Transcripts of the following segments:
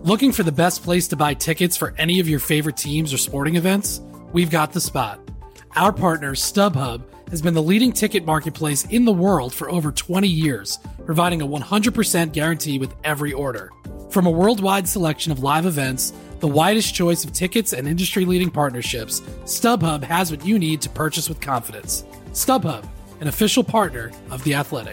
Looking for the best place to buy tickets for any of your favorite teams or sporting events? We've got the spot. Our partner, StubHub, has been the leading ticket marketplace in the world for over 20 years, providing a 100% guarantee with every order. From a worldwide selection of live events, the widest choice of tickets and industry-leading partnerships, StubHub has what you need to purchase with confidence. StubHub, an official partner of The Athletic.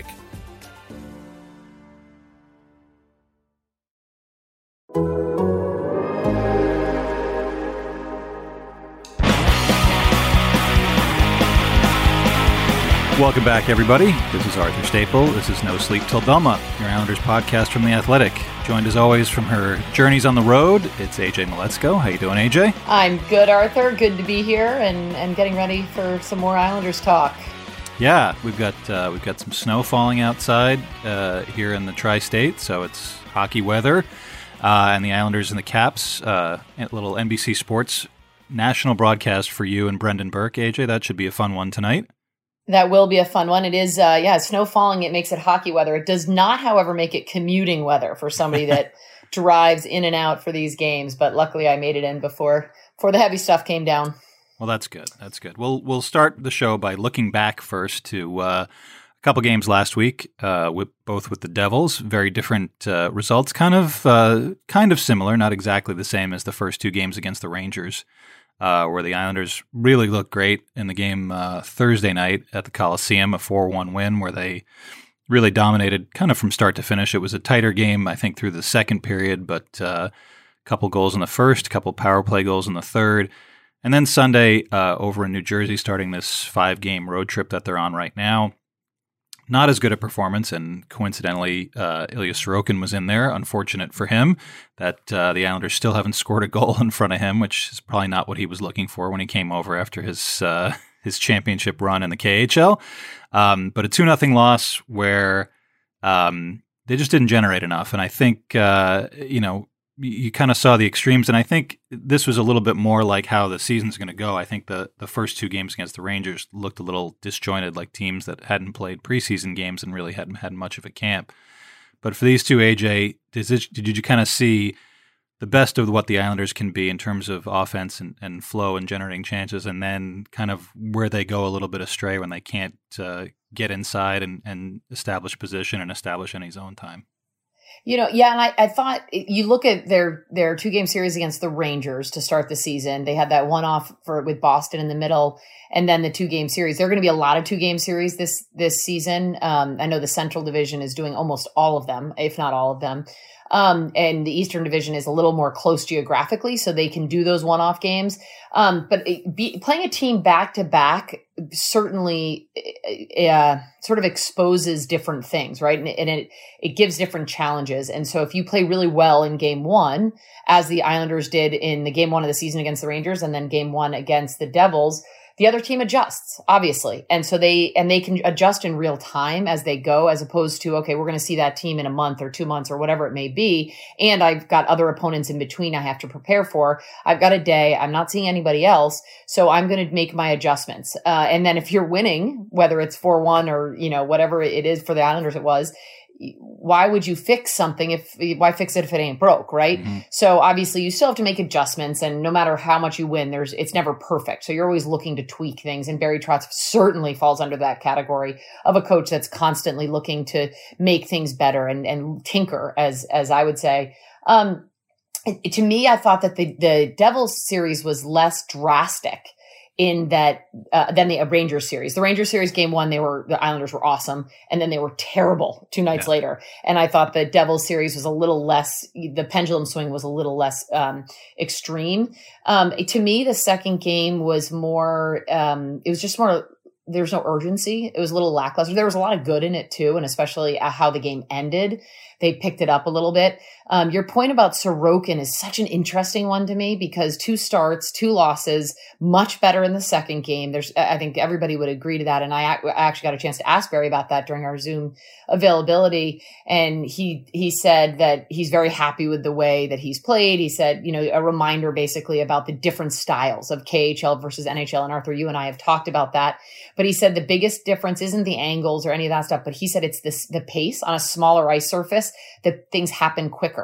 Welcome back, everybody. This is Arthur Staple. This is No Sleep Till Belmont, your Islanders podcast from The Athletic. Joined as always from her journeys on the road, it's AJ Maletzko. How you doing, AJ? I'm good, Arthur. Good to be here and getting ready for some more Islanders talk. Yeah, we've got some snow falling outside here in the tri-state, so it's hockey weather. And the Islanders and the Caps, a little NBC Sports national broadcast for you and Brendan Burke, AJ. That should be a fun one tonight. That will be a fun one. It is, snow falling. It makes it hockey weather. It does not, however, make it commuting weather for somebody that drives in and out for these games. But luckily, I made it in before the heavy stuff came down. Well, that's good. That's good. We'll start the show by looking back first to a couple games last week, with the Devils. Very different results, kind of similar, not exactly the same as the first two games against the Rangers. Where the Islanders really looked great in the game Thursday night at the Coliseum, a 4-1 win where they really dominated kind of from start to finish. It was a tighter game, I think, through the second period, but a couple goals in the first, a couple power play goals in the third. And then Sunday over in New Jersey, starting this 5-game road trip that they're on right now. Not as good a performance, and coincidentally, Ilya Sorokin was in there. Unfortunate for him that the Islanders still haven't scored a goal in front of him, which is probably not what he was looking for when he came over after his championship run in the KHL. But a 2-0 loss where they just didn't generate enough, and I think you kind of saw the extremes, and I think this was a little bit more like how the season's going to go. I think the first two games against the Rangers looked a little disjointed, like teams that hadn't played preseason games and really hadn't had much of a camp. But for these two, AJ, did you kind of see the best of what the Islanders can be in terms of offense and flow and generating chances, and then kind of where they go a little bit astray when they can't get inside and establish position and establish any zone time? And I thought you look at their 2-game series against the Rangers to start the season. They had that one-off with Boston in the middle, and then the 2-game series. There are going to be a lot of 2-game series this season. I know the Central Division is doing almost all of them, if not all of them. And the Eastern Division is a little more close geographically, so they can do those one-off games. But playing a team back-to-back certainly sort of exposes different things, right? And it gives different challenges. And so if you play really well in game one, as the Islanders did in the game one of the season against the Rangers, and then game one against the Devils, the other team adjusts, obviously. And so they can adjust in real time as they go, as opposed to, okay, we're going to see that team in a month or 2 months or whatever it may be. And I've got other opponents in between I have to prepare for. I've got a day. I'm not seeing anybody else. So I'm going to make my adjustments. And then if you're winning, whether it's 4-1 or, whatever it is for the Islanders it was, why would you fix something why fix it if it ain't broke, right? Mm-hmm. So obviously you still have to make adjustments, and no matter how much you win, it's never perfect. So you're always looking to tweak things, and Barry Trotz certainly falls under that category of a coach that's constantly looking to make things better and tinker, as I would say. To me, I thought that the Devils series was less drastic in that than the Rangers series. The Rangers series game one, the Islanders were awesome, and then they were terrible 2 nights later. And I thought the Devils series was a little less, the pendulum swing was a little less extreme. To me, the second game was more, it was just more, there's no urgency. It was a little lackluster. There was a lot of good in it too, and especially how the game ended. They picked it up a little bit. Your point about Sorokin is such an interesting one to me, because 2 starts, 2 losses, much better in the second game. I think everybody would agree to that. And I actually got a chance to ask Barry about that during our Zoom availability. And he said that he's very happy with the way that he's played. He said, a reminder basically about the different styles of KHL versus NHL. And Arthur, you and I have talked about that. But he said the biggest difference isn't the angles or any of that stuff, but he said it's the pace on a smaller ice surface, that things happen quicker.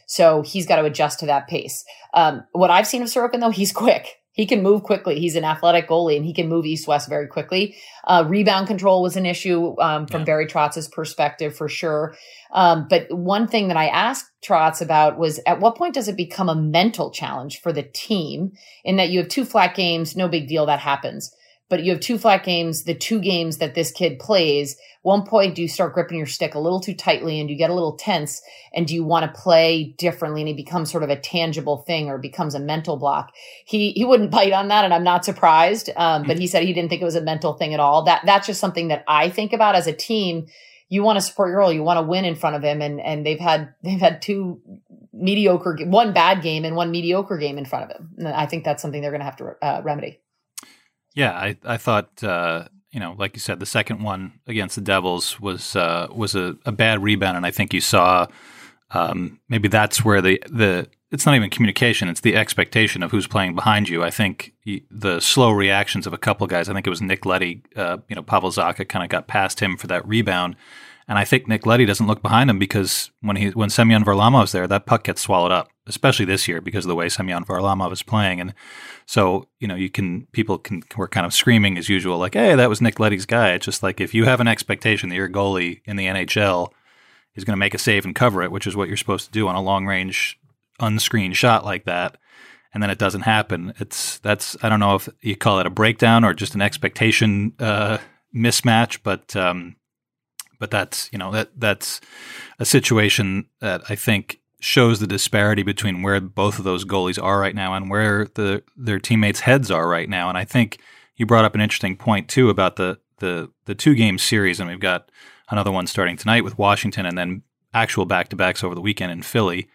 So he's got to adjust to that pace. What I've seen of Sorokin, though, he's quick. He can move quickly. He's an athletic goalie, and he can move east-west very quickly. Rebound control was an issue from Barry Trotz's perspective, for sure. But one thing that I asked Trotz about was, at what point does it become a mental challenge for the team, in that you have 2 flat games, no big deal, that happens. But you have 2 flat games, the 2 games that this kid plays. One point, do you start gripping your stick a little too tightly and you get a little tense, and do you want to play differently, and it becomes sort of a tangible thing or becomes a mental block? He wouldn't bite on that, and I'm not surprised. But he said he didn't think it was a mental thing at all. That's just something that I think about as a team. You want to support your role. You want to win in front of him. And they've had 2 mediocre, 1 bad game and 1 mediocre game in front of him. And I think that's something they're going to have to remedy. Yeah, I thought, like you said, the second one against the Devils was a bad rebound, and I think you saw maybe that's where the it's not even communication; it's the expectation of who's playing behind you. I think the slow reactions of a couple of guys. I think it was Nick Leddy. Pavel Zacha kind of got past him for that rebound, and I think Nick Leddy doesn't look behind him, because when Semyon Varlamov's there, that puck gets swallowed up, especially this year because of the way Semyon Varlamov is playing. And so, people were kind of screaming as usual, like, hey, that was Nick Leddy's guy. It's just like, if you have an expectation that your goalie in the NHL is going to make a save and cover it, which is what you're supposed to do on a long range unscreened shot like that, and then it doesn't happen, that's I don't know if you call it a breakdown or just an expectation mismatch, but that's that's a situation that I think shows the disparity between where both of those goalies are right now and where their teammates' heads are right now. And I think you brought up an interesting point too about the 2-game series, and we've got another one starting tonight with Washington, and then actual back-to-backs over the weekend in Philly.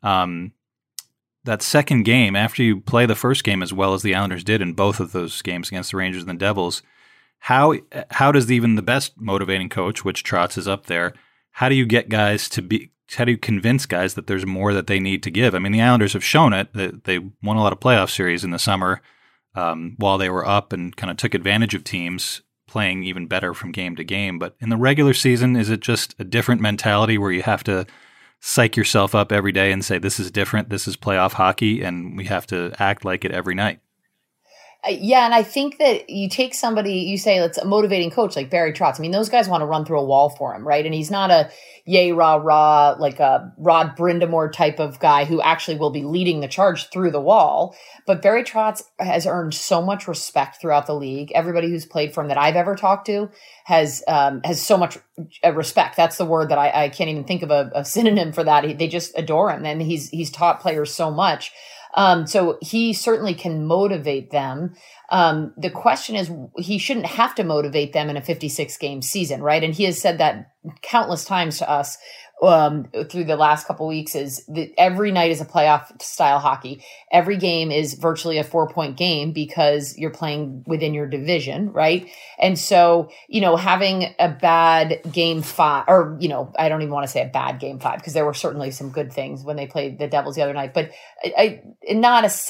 That second game, after you play the first game as well as the Islanders did in both of those games against the Rangers and the Devils, how does even the best motivating coach, which Trotz is up there, how do you convince guys that there's more that they need to give? I mean, the Islanders have shown it. They won a lot of playoff series in the summer while they were up, and kind of took advantage of teams playing even better from game to game. But in the regular season, is it just a different mentality where you have to psych yourself up every day and say, this is different, this is playoff hockey, and we have to act like it every night? Yeah, and I think that you take somebody, you say it's a motivating coach like Barry Trotz. I mean, those guys want to run through a wall for him, right? And he's not a yay, rah, rah, like a Rod Brindamore type of guy who actually will be leading the charge through the wall. But Barry Trotz has earned so much respect throughout the league. Everybody who's played for him that I've ever talked to has so much respect. That's the word that I can't even think of a synonym for that. They just adore him, and he's taught players so much. So he certainly can motivate them. The question is, he shouldn't have to motivate them in a 56-game season, right? And he has said that countless times to us through the last couple of weeks, is that every night is a playoff style hockey. Every game is virtually a 4-point game because you're playing within your division, right? And so, having a bad game 5, or, I don't even want to say a bad game 5, because there were certainly some good things when they played the Devils the other night, but it's not a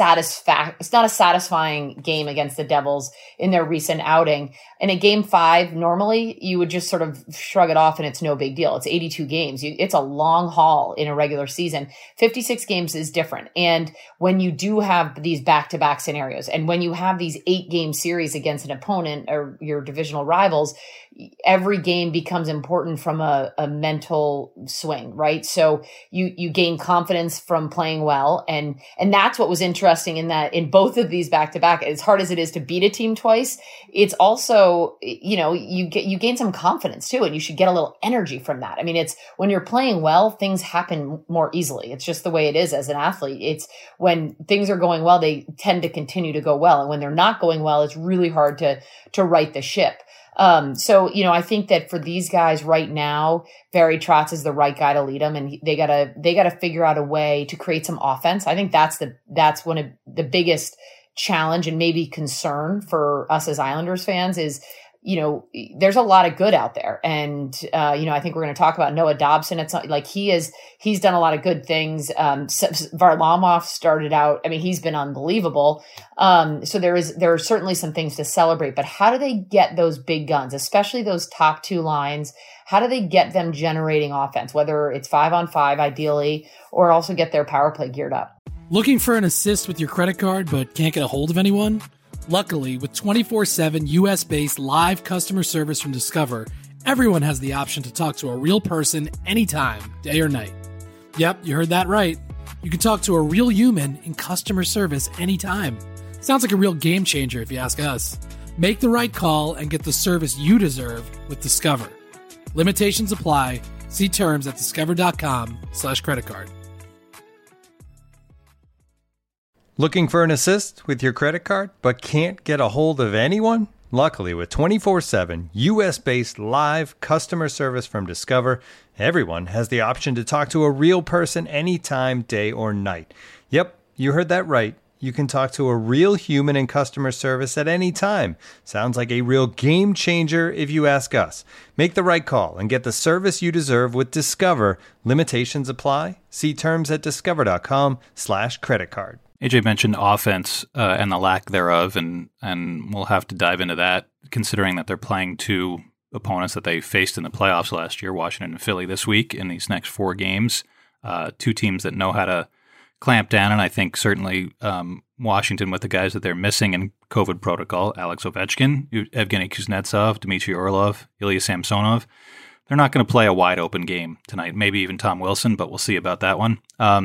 satisfying game against the Devils in their recent outing. In a game 5, normally you would just sort of shrug it off and it's no big deal. It's 82 games. It's a long haul in a regular season. 56 games is different. And when you do have these back-to-back scenarios, and when you have these 8-game series against an opponent or your divisional rivals, every game becomes important from a mental swing, right? So you gain confidence from playing well. And that's what was interesting in both of these back-to-back. As hard as it is to beat a team twice, it's also, you gain some confidence too, and you should get a little energy from that. I mean, it's when you're playing well, things happen more easily. It's just the way it is as an athlete. It's when things are going well, they tend to continue to go well. And when they're not going well, it's really hard to right the ship. So, I think that for these guys right now, Barry Trotz is the right guy to lead them, and they gotta figure out a way to create some offense. I think that's one of the biggest challenge and maybe concern for us as Islanders fans is there's a lot of good out there. And, I think we're going to talk about Noah Dobson. It's not like he's done a lot of good things. Varlamov started out, he's been unbelievable. So there are certainly some things to celebrate, but how do they get those big guns, especially those top two lines? How do they get them generating offense, whether it's 5-on-5 ideally, or also get their power play geared up? Looking for an assist with your credit card, but can't get a hold of anyone? Luckily, with 24/7 US-based live customer service from Discover, everyone has the option to talk to a real person anytime, day or night. Yep, you heard that right. You can talk to a real human in customer service anytime. Sounds like a real game changer if you ask us. Make the right call and get the service you deserve with Discover. Limitations apply. See terms at discover.com/creditcard. Looking for an assist with your credit card, but can't get a hold of anyone? Luckily, with 24/7 US-based live customer service from Discover, everyone has the option to talk to a real person anytime, day or night. Yep, you heard that right. You can talk to a real human in customer service at any time. Sounds like a real game changer if you ask us. Make the right call and get the service you deserve with Discover. Limitations apply. See terms at discover.com/creditcard. AJ mentioned offense and the lack thereof, and we'll have to dive into that, considering that they're playing two opponents that they faced in the playoffs last year, Washington and Philly this week in these next 4 games. Two teams that know how to clamp down, and I think certainly Washington with the guys that they're missing in COVID protocol, Alex Ovechkin, Evgeny Kuznetsov, Dmitry Orlov, Ilya Samsonov. They're not going to play a wide-open game tonight, maybe even Tom Wilson, but we'll see about that one.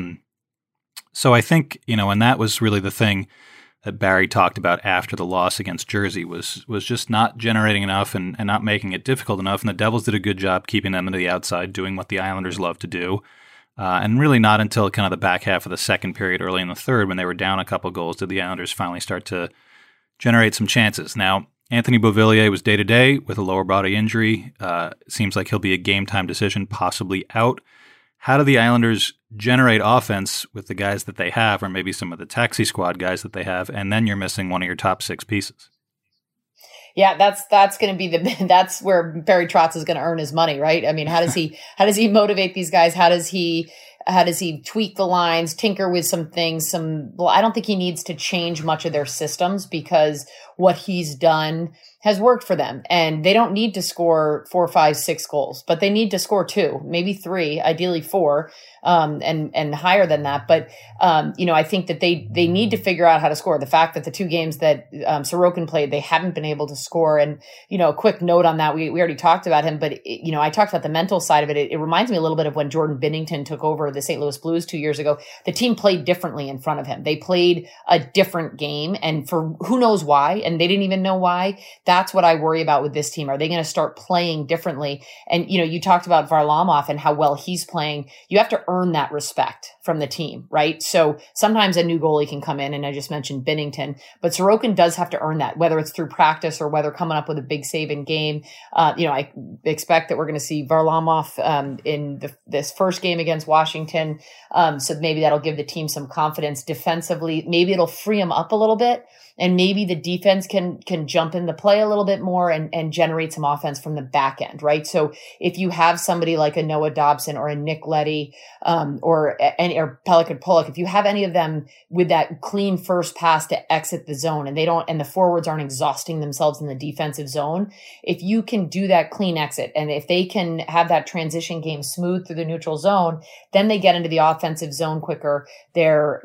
So I think, and that was really the thing that Barry talked about after the loss against Jersey was just not generating enough and not making it difficult enough. And the Devils did a good job keeping them to the outside, doing what the Islanders love to do. And really not until kind of the back half of the second period, early in the third, when they were down a couple goals, did the Islanders finally start to generate some chances. Now, Anthony Beauvillier was day-to-day with a lower body injury. Seems like he'll be a game-time decision, possibly out. How do the Islanders generate offense with the guys that they have, or maybe some of the taxi squad guys that they have, and then you're missing one of your top 6 pieces? Yeah, that's going to be that's where Barry Trotz is going to earn his money, right? How does he motivate these guys? How does he tweak the lines, tinker with some things? I don't think he needs to change much of their systems because what he's done has worked for them, and they don't need to score 4, 5, 6 goals, but they need to score 2, maybe 3, ideally 4, and higher than that. But I think that they need to figure out how to score. The fact that the 2 games that Sorokin played, they haven't been able to score. And a quick note on that, we already talked about him, but I talked about the mental side of it. It reminds me a little bit of when Jordan Binnington took over the St. Louis Blues 2 years ago. The team played differently in front of him. They played a different game, and for who knows why, and they didn't even know why. That's what I worry about with this team. Are they going to start playing differently? And, you talked about Varlamov and how well he's playing. You have to earn that respect from the team, right? So sometimes a new goalie can come in, and I just mentioned Binnington, but Sorokin does have to earn that, whether it's through practice or whether coming up with a big save in game. I expect that we're going to see Varlamov in this first game against Washington. So maybe that'll give the team some confidence defensively. Maybe it'll free them up a little bit. And maybe the defense can jump in the play a little bit more and generate some offense from the back end, right? So if you have somebody like a Noah Dobson or a Nick Leddy or Pelican Pollock, if you have any of them with that clean first pass to exit the zone and the forwards aren't exhausting themselves in the defensive zone, if you can do that clean exit and if they can have that transition game smooth through the neutral zone, then they get into the offensive zone quicker. They're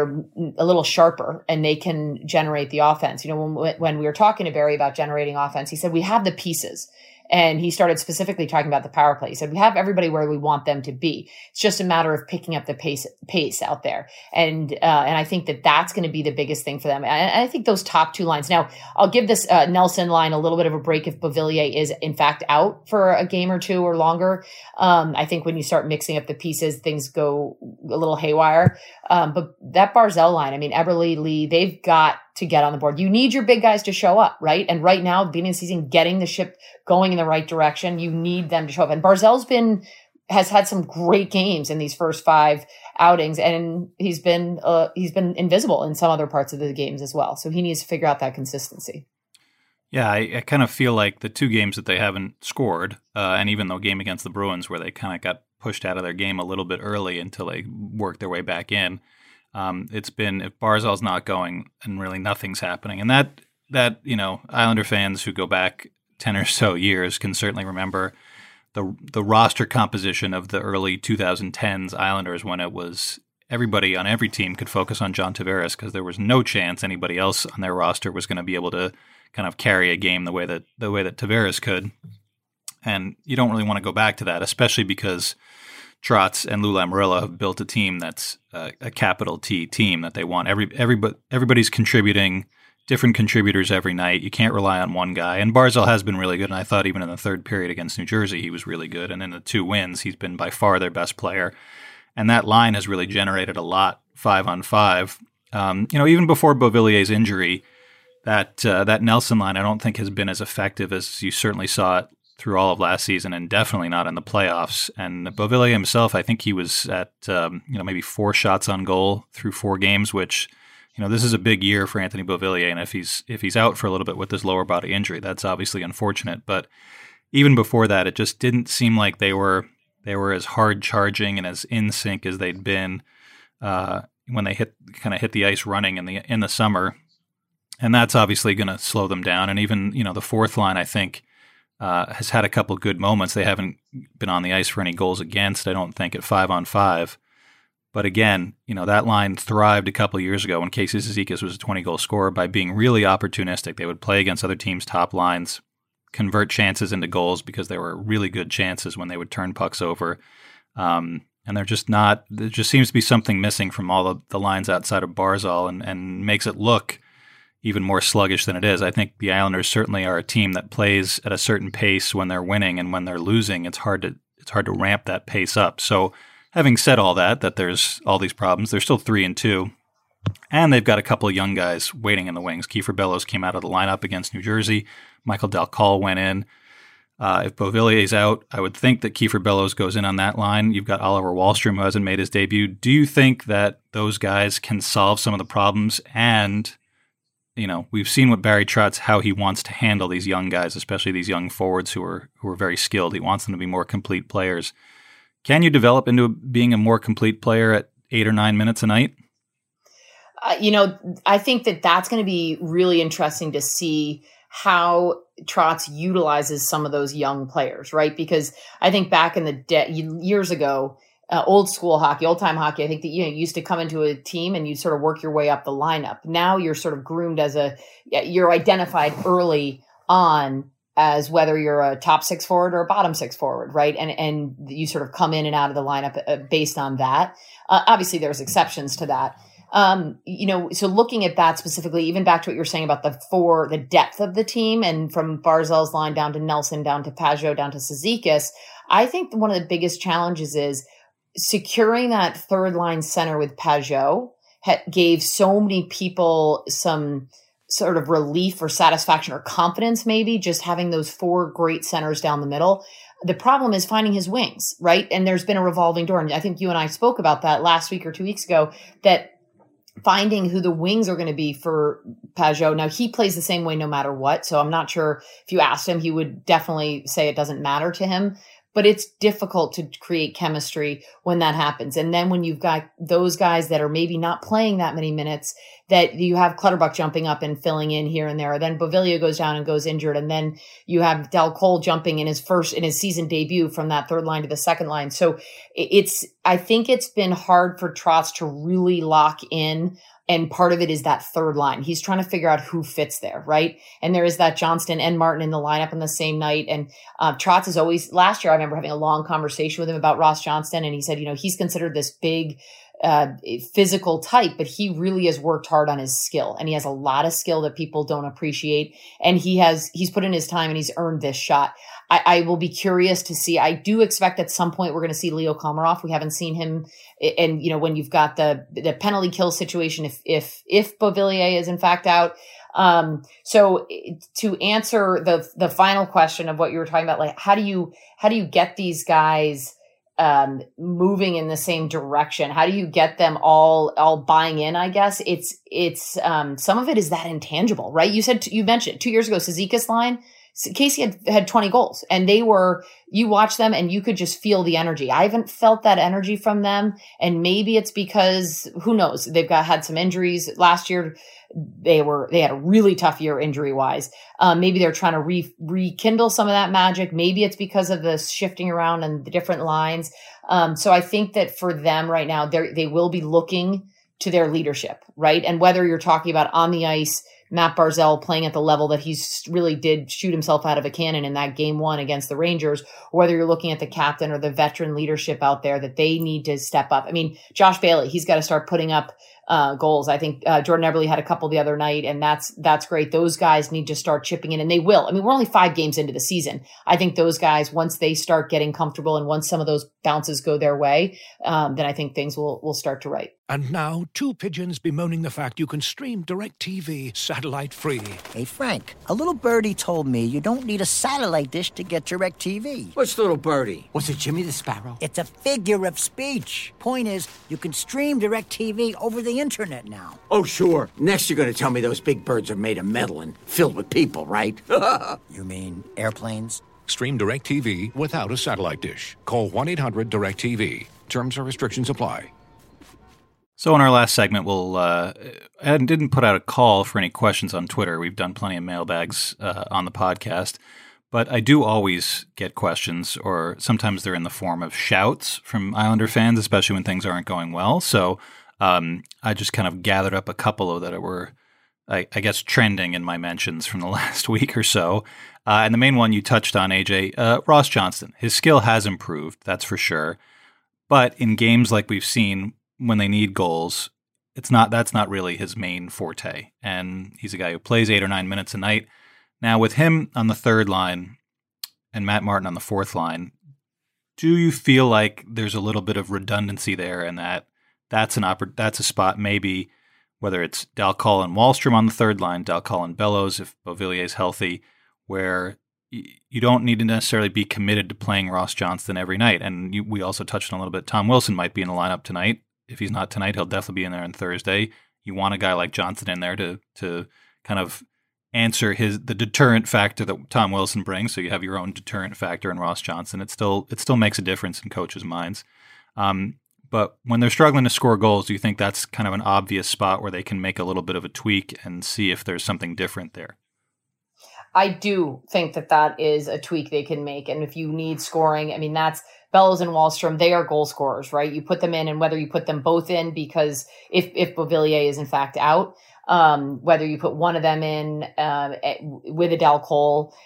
a little sharper and they can generate the offense. When we were talking to Barry about generating offense, he said, we have the pieces. And he started specifically talking about the power play. He said, we have everybody where we want them to be. It's just a matter of picking up the pace out there. And I think that's going to be the biggest thing for them. And I think those top 2 lines. Now, I'll give this Nelson line a little bit of a break if Beauvillier is in fact out for a game or 2 or longer. I think when you start mixing up the pieces, things go a little haywire. But that Barzal line, Eberle, Lee, they've got to get on the board. You need your big guys to show up, right? And right now, beginning of the season, getting the ship going in the right direction, you need them to show up. And Barzal's has had some great games in these first 5 outings, and he's been invisible in some other parts of the games as well. So he needs to figure out that consistency. Yeah, I kind of feel like the two games that they haven't scored, and even the game against the Bruins where they kind of got pushed out of their game a little bit early until they worked their way back in, it's been if Barzal's not going and really nothing's happening. And that Islander fans who go back 10 or so years can certainly remember the roster composition of the early 2010s Islanders when it was everybody on every team could focus on John Tavares because there was no chance anybody else on their roster was going to be able to kind of carry a game the way that Tavares could. And you don't really want to go back to that, especially because Trotz and Lou Lamoriello have built a team that's a capital T team that they want. Everybody's contributing, different contributors every night. You can't rely on one guy. And Barzal has been really good, and I thought even in the third period against New Jersey he was really good. And in the 2 wins, he's been by far their best player. And that line has really generated a lot 5-on-5. Even before Beauvillier's injury, that Nelson line I don't think has been as effective as you certainly saw it through all of last season, and definitely not in the playoffs. And Beauvillier himself, I think he was at maybe 4 shots on goal through 4 games, which this is a big year for Anthony Beauvillier. And if he's out for a little bit with this lower body injury, that's obviously unfortunate. But even before that, it just didn't seem like they were as hard charging and as in sync as they'd been when they hit the ice running in the summer. And that's obviously going to slow them down. And even the fourth line, I think, has had a couple good moments. They haven't been on the ice for any goals against, I don't think, at 5-on-5. But again, that line thrived a couple of years ago when Casey Cizikas was a 20-goal scorer by being really opportunistic. They would play against other teams' top lines, convert chances into goals because they were really good chances when they would turn pucks over. And there just seems to be something missing from all the lines outside of Barzal and makes it look even more sluggish than it is. I think the Islanders certainly are a team that plays at a certain pace when they're winning, and when they're losing, it's hard to ramp that pace up. So having said all that there's all these problems, they're still 3-2, and they've got a couple of young guys waiting in the wings. Kiefer Bellows came out of the lineup against New Jersey. Michael Dal Colle went in. If Beauvillier's out, I would think that Kiefer Bellows goes in on that line. You've got Oliver Wahlstrom, who hasn't made his debut. Do you think that those guys can solve some of the problems? And we've seen what Barry Trotz, how he wants to handle these young guys, especially these young forwards who are very skilled. He wants them to be more complete players. Can you develop into being a more complete player at 8 or 9 minutes a night? I think that's going to be really interesting to see how Trotz utilizes some of those young players, right? Because I think back in the years ago, old school hockey, old time hockey, I think that you used to come into a team and you sort of work your way up the lineup. Now you're sort of groomed you're identified early on as whether you're a top 6 forward or a bottom 6 forward, right? And you sort of come in and out of the lineup based on that. Obviously, there's exceptions to that. So looking at that specifically, even back to what you're saying about the depth of the team, and from Barzal's line down to Nelson, down to Pajot, down to Cizikas, I think one of the biggest challenges is securing that third line center with Pajot gave so many people some sort of relief or satisfaction or confidence, maybe just having those 4 great centers down the middle. The problem is finding his wings, right? And there's been a revolving door. And I think you and I spoke about that last week or 2 weeks ago, that finding who the wings are going to be for Pajot. Now, he plays the same way no matter what. So I'm not sure if you asked him, he would definitely say it doesn't matter to him. But it's difficult to create chemistry when that happens. And then when you've got those guys that are maybe not playing that many minutes, that you have Clutterbuck jumping up and filling in here and there. Then Beauvillier goes down and goes injured. And then you have Dal Colle jumping in his season debut from that third line to the second line. So I think it's been hard for Trotz to really lock in. And part of it is that third line. He's trying to figure out who fits there, right? And there is that Johnston and Martin in the lineup on the same night. And Trotz is always, last year I remember having a long conversation with him about Ross Johnston. And he said, he's considered this big physical type, but he really has worked hard on his skill. And he has a lot of skill that people don't appreciate. And he's put in his time and he's earned this shot. I will be curious to see. I do expect at some point we're going to see Leo Komarov. We haven't seen him. And, when you've got the penalty kill situation, if Beauvillier is in fact out. So to answer the final question of what you were talking about, like, how do you get these guys moving in the same direction? How do you get them all buying in? I guess it's some of it is that intangible, right? You mentioned 2 years ago, Cizikas line, KC had 20 goals, and you watch them and you could just feel the energy. I haven't felt that energy from them. And maybe it's because, who knows, they've had some injuries last year. They had a really tough year injury wise. Maybe they're trying to rekindle some of that magic. Maybe it's because of the shifting around and the different lines. So I think that for them right now, they will be looking to their leadership, right? And whether you're talking about on the ice, Matt Barzal playing at the level that he's really did shoot himself out of a cannon in that game 1 against the Rangers, or whether you're looking at the captain or the veteran leadership out there that they need to step up. I mean, Josh Bailey, he's got to start putting up goals. I think Jordan Eberle had a couple the other night, and that's great. Those guys need to start chipping in, and they will. I mean, we're only 5 games into the season. I think those guys, once they start getting comfortable and once some of those bounces go their way, then I think things will start to right. And now, 2 pigeons bemoaning the fact you can stream DirecTV satellite-free. Hey, Frank, a little birdie told me you don't need a satellite dish to get DirecTV. What's little birdie? Was it Jimmy the Sparrow? It's a figure of speech. Point is, you can stream DirecTV over the internet now. Oh, sure. Next you're going to tell me those big birds are made of metal and filled with people, right? You mean airplanes? Stream DirecTV without a satellite dish. Call 1-800-DirecTV. Terms and restrictions apply. So in our last segment, I didn't put out a call for any questions on Twitter. We've done plenty of mailbags on the podcast. But I do always get questions, or sometimes they're in the form of shouts from Islander fans, especially when things aren't going well. So I just kind of gathered up a couple of that were, I guess, trending in my mentions from the last week or so. And the main one you touched on, AJ, Ross Johnston. His skill has improved, that's for sure. But in games like we've seen, when they need goals, that's not really his main forte. And he's a guy who plays 8 or 9 minutes a night. Now, with him on the third line and Matt Martin on the fourth line, do you feel like there's a little bit of redundancy there, and that's a spot maybe, whether it's Dal Coll and Wahlstrom on the third line, Dal Coll and Bellows if Beauvillier's healthy, where you don't need to necessarily be committed to playing Ross Johnston every night? And we also touched on a little bit, Tom Wilson might be in the lineup tonight. If he's not tonight, he'll definitely be in there on Thursday. You want a guy like Johnston in there to kind of answer the deterrent factor that Tom Wilson brings. So you have your own deterrent factor in Ross Johnston. It still makes a difference in coaches' minds. But when they're struggling to score goals, do you think that's kind of an obvious spot where they can make a little bit of a tweak and see if there's something different there? I do think that is a tweak they can make. And if you need scoring, I mean, that's Bellows and Wahlstrom, they are goal scorers, right? You put them in, and whether you put them both in, because if Beauvillier is in fact out, whether you put one of them in with a Dal Coll,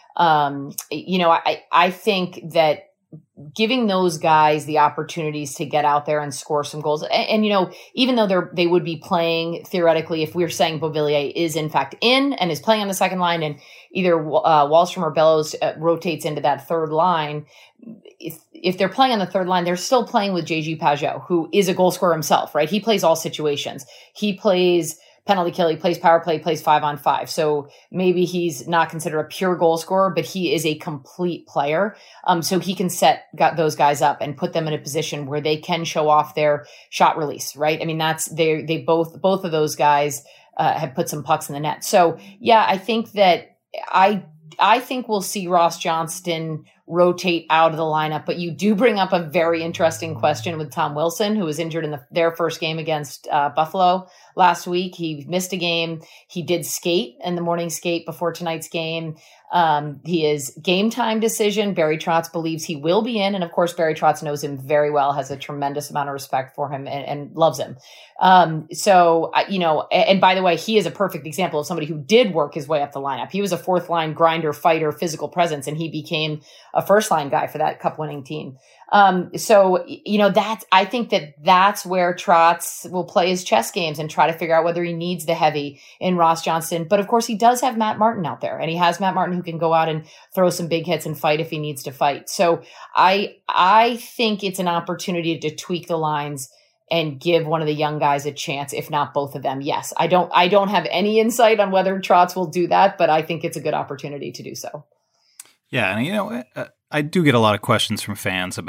I think that giving those guys the opportunities to get out there and score some goals. And even though they would be playing theoretically, if we're saying Beauvillier is in fact in and is playing on the second line, and either Wahlstrom or Bellows rotates into that third line, if they're playing on the third line, they're still playing with JG Pageau, who is a goal scorer himself, right? He plays all situations. He plays penalty kill, he plays power play, plays 5-on-5. So maybe he's not considered a pure goal scorer, but he is a complete player. So he can got those guys up and put them in a position where they can show off their shot release, right? I mean, they both of those guys have put some pucks in the net. So yeah, I think that I think we'll see Ross Johnston rotate out of the lineup, but you do bring up a very interesting question with Tom Wilson, who was injured in their first game against Buffalo last week. He missed a game. He did skate in the morning skate before tonight's game. He is game time decision. Barry Trotz believes he will be in. And of course, Barry Trotz knows him very well, has a tremendous amount of respect for him and loves him. And by the way, he is a perfect example of somebody who did work his way up the lineup. He was a fourth line grinder, fighter, physical presence, and he became a first line guy for that cup winning team. I think that's where Trotz will play his chess games and try to figure out whether he needs the heavy in Ross Johnston. But of course, he does have Matt Martin out there, and he has Matt Martin who can go out and throw some big hits and fight if he needs to fight. So I think it's an opportunity to tweak the lines and give one of the young guys a chance, if not both of them. Yes, I don't have any insight on whether Trotz will do that, but I think it's a good opportunity to do so. Yeah, and I do get a lot of questions from fans about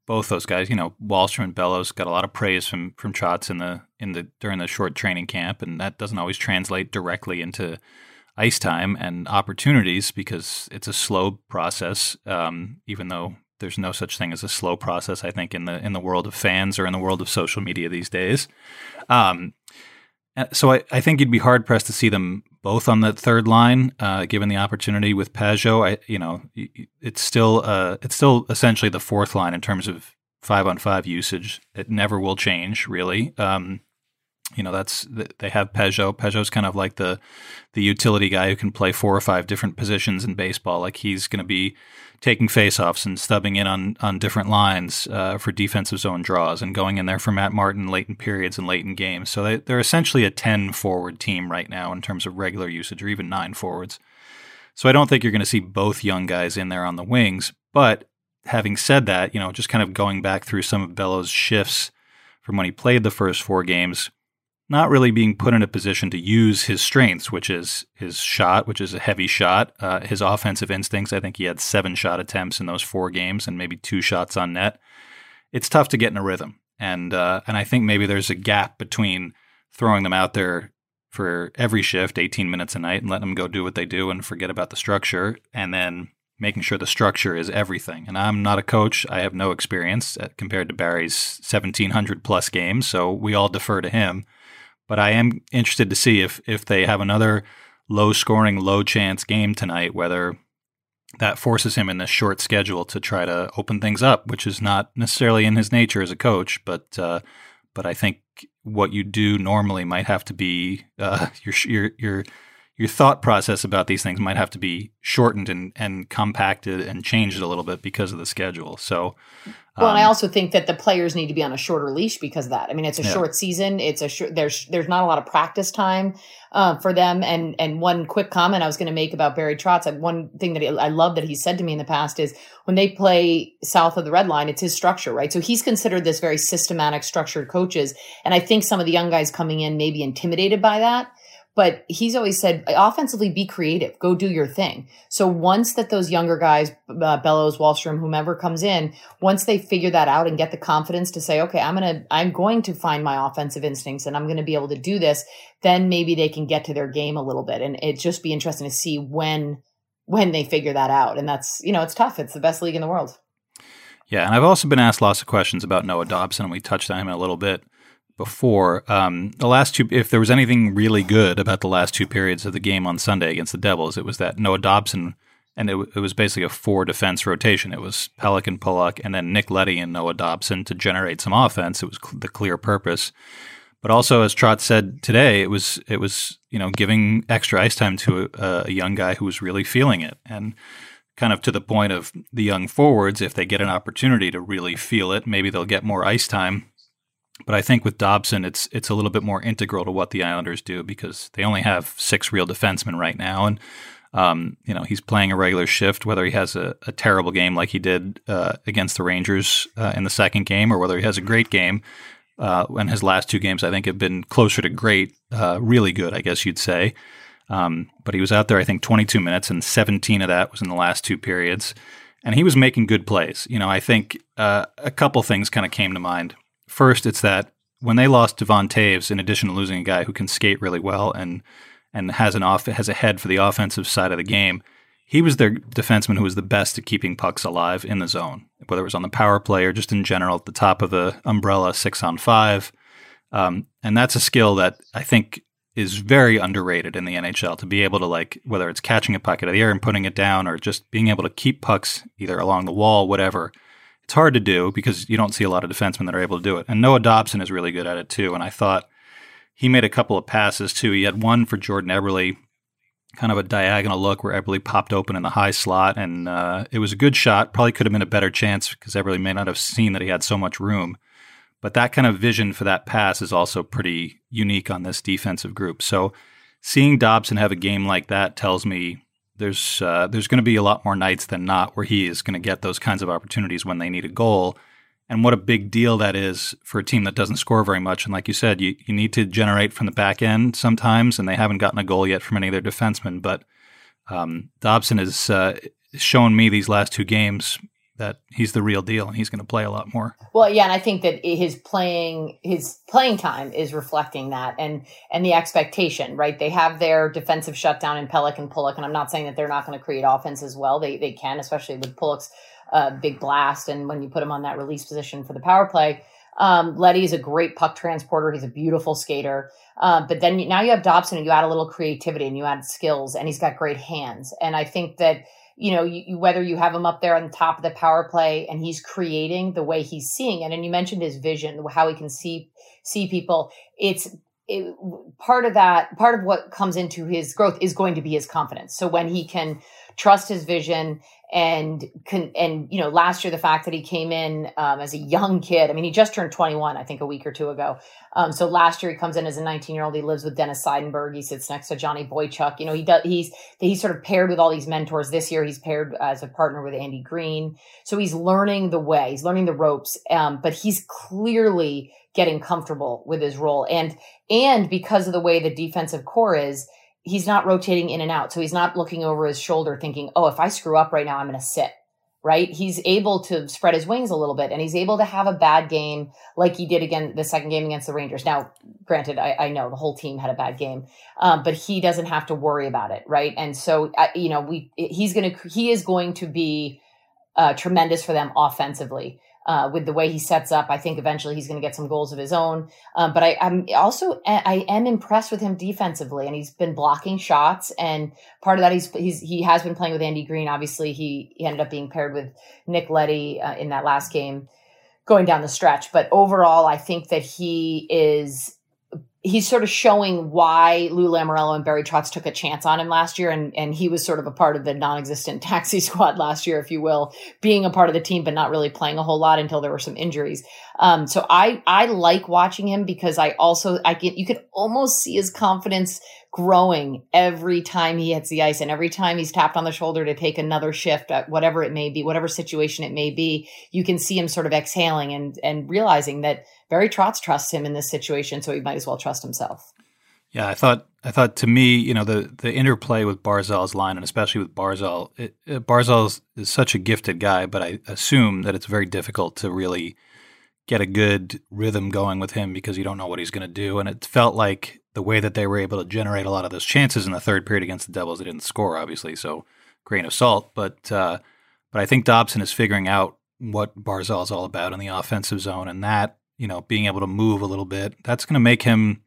both those guys, Wahlstrom and Bellows got a lot of praise from Trotz during the short training camp, and that doesn't always translate directly into ice time and opportunities because it's a slow process. Even though there's no such thing as a slow process, I think in the world of fans or in the world of social media these days. So I think you'd be hard pressed to see them both on the third line, given the opportunity with Pageau. It's still essentially the fourth line in terms of 5-on-5 usage. It never will change, really. They have Pageau. Pageau's kind of like the utility guy who can play 4 or 5 different positions in baseball. Like he's going to be taking faceoffs and stubbing in on different lines for defensive zone draws and going in there for Matt Martin late in periods and late in games. So they're essentially a 10-forward team right now in terms of regular usage, or even 9 forwards. So I don't think you're going to see both young guys in there on the wings. But having said that, just kind of going back through some of Bellows' shifts from when he played the first 4 games, not really being put in a position to use his strengths, which is his shot, which is a heavy shot, his offensive instincts. I think he had 7 shot attempts in those 4 games and maybe 2 shots on net. It's tough to get in a rhythm. And I think maybe there's a gap between throwing them out there for every shift, 18 minutes a night, and letting them go do what they do and forget about the structure, and then making sure the structure is everything. And I'm not a coach. I have no experience compared to Barry's 1,700 plus games, so we all defer to him. But I am interested to see if they have another low-scoring, low-chance game tonight, whether that forces him in this short schedule to try to open things up, which is not necessarily in his nature as a coach. But I think what you do normally might have to be your thought process about these things might have to be shortened and compacted and changed a little bit because of the schedule. So, well, and I also think that the players need to be on a shorter leash because of that. I mean, it's a short season. It's there's not a lot of practice time for them. And one quick comment I was going to make about Barry Trotz, one thing that I love that he said to me in the past is when they play south of the red line, it's his structure, right? So he's considered this very systematic, structured coaches. And I think some of the young guys coming in may be intimidated by that. But he's always said, offensively, be creative, go do your thing. So once that those younger guys, Bellows, Wahlstrom, whomever comes in, once they figure that out and get the confidence to say, okay, I'm going to find my offensive instincts and I'm going to be able to do this, then maybe they can get to their game a little bit. And it'd just be interesting to see when they figure that out. And that's, it's tough. It's the best league in the world. Yeah. And I've also been asked lots of questions about Noah Dobson, and we touched on him a little bit before. The last 2, if there was anything really good about the last 2 periods of the game on Sunday against the Devils, it was that Noah Dobson, and it was basically a 4 defense rotation. It was Pelech and Pulock, and then Nick Leddy and Noah Dobson to generate some offense. It was the clear purpose. But also, as Trotz said today, it was giving extra ice time to a young guy who was really feeling it, and kind of to the point of the young forwards, if they get an opportunity to really feel it, maybe they'll get more ice time. But I think with Dobson, it's a little bit more integral to what the Islanders do because they only have 6 real defensemen right now, and he's playing a regular shift. Whether he has a terrible game like he did against the Rangers in the second game, or whether he has a great game, and his last 2 games I think have been closer to great, really good, I guess you'd say. But he was out there I think 22 minutes, and 17 of that was in the last 2 periods, and he was making good plays. I think a couple things kind of came to mind. First, it's that when they lost Devon Toews, in addition to losing a guy who can skate really well and has a head for the offensive side of the game, he was their defenseman who was the best at keeping pucks alive in the zone, whether it was on the power play or just in general at the top of the umbrella 6-on-5. And that's a skill that I think is very underrated in the NHL, to be able to, whether it's catching a puck out of the air and putting it down or just being able to keep pucks either along the wall, whatever. It's hard to do because you don't see a lot of defensemen that are able to do it. And Noah Dobson is really good at it too. And I thought he made a couple of passes too. He had one for Jordan Eberle, kind of a diagonal look where Eberle popped open in the high slot. And it was a good shot. Probably could have been a better chance because Eberle may not have seen that he had so much room. But that kind of vision for that pass is also pretty unique on this defensive group. So seeing Dobson have a game like that tells me there's going to be a lot more nights than not where he is going to get those kinds of opportunities when they need a goal. And what a big deal that is for a team that doesn't score very much. And like you said, you need to generate from the back end sometimes, and they haven't gotten a goal yet from any of their defensemen. But Dobson has shown me these last 2 games that he's the real deal and he's going to play a lot more. Well, yeah, and I think that his playing time is reflecting that and the expectation, right? They have their defensive shutdown in Pelech and Pulock, and I'm not saying that they're not going to create offense as well. They can, especially with Pulock's big blast, and when you put him on that release position for the power play. Leddy is a great puck transporter. He's a beautiful skater. But then now you have Dobson, and you add a little creativity and you add skills, and he's got great hands. And I think that, whether you have him up there on the top of the power play and he's creating the way he's seeing it. And you mentioned his vision, how he can see people. Part of what comes into his growth is going to be his confidence. So when he can trust his vision and last year, the fact that he came in as a young kid, I mean, he just turned 21, I think a week or two ago. So last year he comes in as a 19-year-old. He lives with Dennis Seidenberg. He sits next to Johnny Boychuk. He's sort of paired with all these mentors. This year he's paired as a partner with Andy Green. So he's learning the way, he's learning the ropes, but he's clearly getting comfortable with his role. And because of the way the defensive core is, he's not rotating in and out. So he's not looking over his shoulder thinking, oh, if I screw up right now, I'm going to sit, right? He's able to spread his wings a little bit, and he's able to have a bad game like he did again the second game against the Rangers. Now, granted, I know the whole team had a bad game, but he doesn't have to worry about it, right? And so, he is going to be tremendous for them offensively. With the way he sets up, I think eventually he's going to get some goals of his own. But I am impressed with him defensively, and he's been blocking shots. And part of that, he has been playing with Andy Green. Obviously, he ended up being paired with Nick Leddy in that last game, going down the stretch. But overall, I think that he's sort of showing why Lou Lamoriello and Barry Trotz took a chance on him last year. And he was sort of a part of the non-existent taxi squad last year, if you will, being a part of the team, but not really playing a whole lot until there were some injuries. So I like watching him because you could almost see his confidence growing every time he hits the ice, and every time he's tapped on the shoulder to take another shift at whatever it may be, whatever situation it may be, you can see him sort of exhaling and realizing that Barry Trotz trusts him in this situation, so he might as well trust himself. Yeah, I thought to me, the interplay with Barzal's line, and especially with Barzal, Barzal is such a gifted guy, but I assume that it's very difficult to really get a good rhythm going with him because you don't know what he's going to do. And it felt like the way that they were able to generate a lot of those chances in the third period against the Devils, they didn't score, obviously, so grain of salt. But I think Dobson is figuring out what Barzal is all about in the offensive zone, and that, being able to move a little bit, that's going to make him,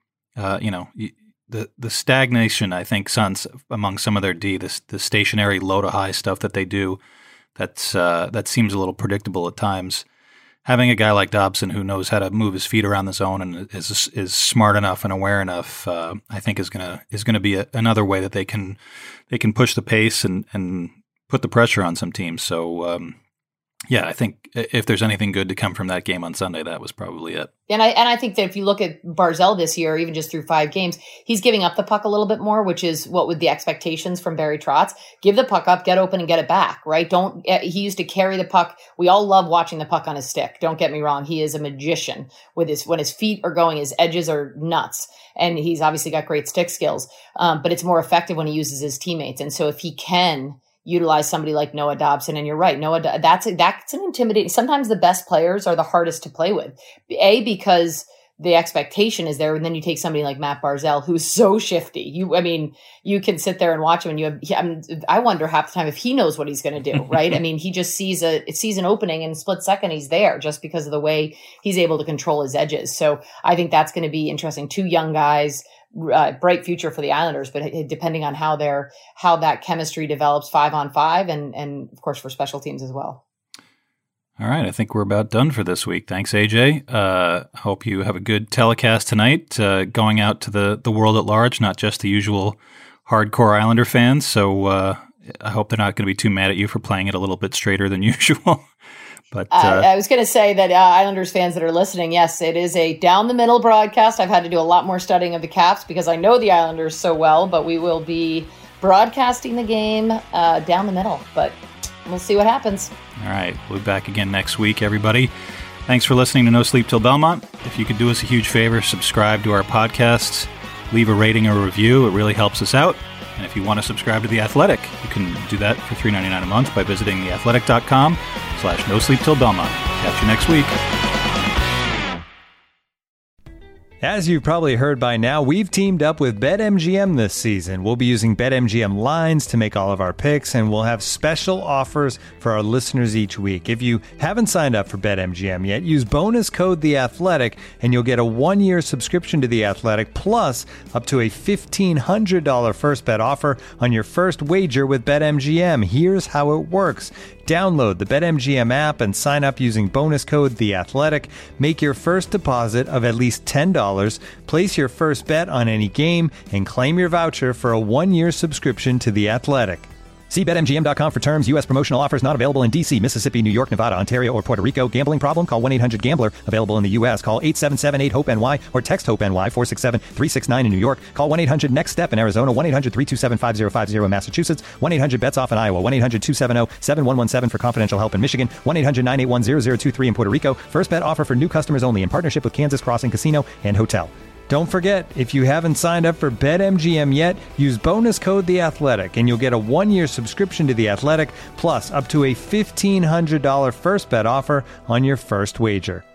the stagnation, I think, among some of their D, the stationary low to high stuff that they do, that seems a little predictable at times. Having a guy like Dobson who knows how to move his feet around the zone and is smart enough and aware enough, I think is gonna be another way that they can push the pace and put the pressure on some teams. So yeah, I think if there's anything good to come from that game on Sunday, that was probably it. And I think that if you look at Barzal this year, even just through 5 games, he's giving up the puck a little bit more, which is what with the expectations from Barry Trotz. Give the puck up, get open, and get it back, right? He used to carry the puck. We all love watching the puck on his stick. Don't get me wrong. He is a magician when his feet are going, his edges are nuts. And he's obviously got great stick skills. But it's more effective when he uses his teammates. And so if he can utilize somebody like Noah Dobson, and you're right, that's an intimidating. Sometimes the best players are the hardest to play with. Because the expectation is there, and then you take somebody like Matt Barzal, who's so shifty. You can sit there and watch him, and I wonder half the time if he knows what he's going to do, right? He just sees an opening, and in a split second he's there, just because of the way he's able to control his edges. So I think that's going to be interesting. 2 young guys. Bright future for the Islanders, but depending on how that chemistry develops 5-on-5 and of course for special teams as well. All right, I think we're about done for this week. Thanks, AJ. Hope you have a good telecast tonight, going out to the world at large, not just the usual hardcore Islander fans. So I hope they're not going to be too mad at you for playing it a little bit straighter than usual. But I was going to say that Islanders fans that are listening, yes, it is a down-the-middle broadcast. I've had to do a lot more studying of the Caps because I know the Islanders so well, but we will be broadcasting the game down the middle. But we'll see what happens. All right. We'll be back again next week, everybody. Thanks for listening to No Sleep Till Belmont. If you could do us a huge favor, subscribe to our podcasts, leave a rating or review. It really helps us out. And if you want to subscribe to The Athletic, you can do that for $3.99 a month by visiting theathletic.com/no-sleep-till-Belmont. Catch you next week. As you've probably heard by now, we've teamed up with BetMGM this season. We'll be using BetMGM lines to make all of our picks, and we'll have special offers for our listeners each week. If you haven't signed up for BetMGM yet, use bonus code THEATHLETIC, and you'll get a 1-year subscription to The Athletic, plus up to a $1,500 first bet offer on your first wager with BetMGM. Here's how it works. Download the BetMGM app and sign up using bonus code THEATHLETIC. Make your first deposit of at least $10. Place your first bet on any game and claim your voucher for a 1-year subscription to The Athletic. See BetMGM.com for terms. U.S. promotional offers not available in D.C., Mississippi, New York, Nevada, Ontario, or Puerto Rico. Gambling problem? Call 1-800-GAMBLER. Available in the U.S. Call 877-8-HOPE-NY or text HOPE-NY 467-369 in New York. Call 1-800-NEXT-STEP in Arizona. 1-800-327-5050 in Massachusetts. 1-800-BETS-OFF in Iowa. 1-800-270-7117 for confidential help in Michigan. 1-800-981-0023 in Puerto Rico. First bet offer for new customers only in partnership with Kansas Crossing Casino and Hotel. Don't forget, if you haven't signed up for BetMGM yet, use bonus code THEATHLETIC, and you'll get a 1-year subscription to The Athletic, plus up to a $1,500 first bet offer on your first wager.